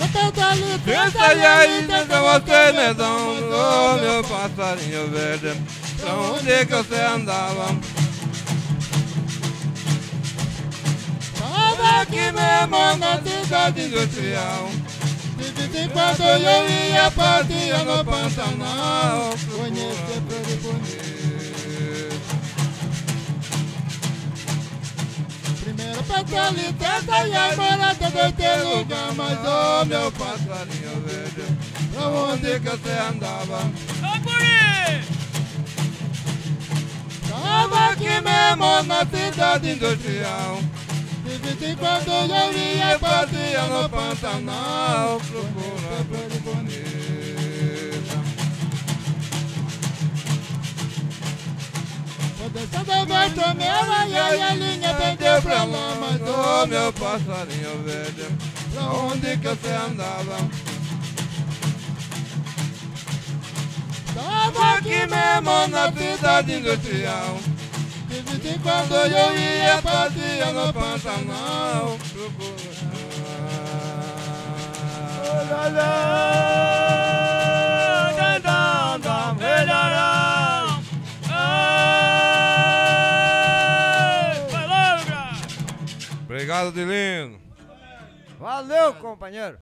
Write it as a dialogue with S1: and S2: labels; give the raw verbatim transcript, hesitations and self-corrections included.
S1: tenta ali,
S2: Tenta e aí, tenta você, medão, ô meu passarinho verde, pra onde que você andava?
S1: Tava aqui mesmo na cidade industrial. De vez em quando eu ia partir no Pantanal, conhecer Flores Bonitas. Primeiro pra ali, tenta e aí, mora dentro teu lugar. Mas ô meu passarinho verde, pra onde que você andava?
S2: Ô guri!
S1: Tava aqui mesmo na cidade industrial. De vez em quando eu ia partir no Pantanal, procura Flores Bonitas. Tô descendo o verso meu, e aí a linha pendeu pra lá. Mas
S2: Ô
S1: ô
S2: meu passarinho verde, pra onde que você andava?
S1: tava aqui mesmo na cidade industrial. De vez em quando eu ia partir no Pantanal, procura.
S2: Obrigado, Dilino.
S3: Valeu, companheiro.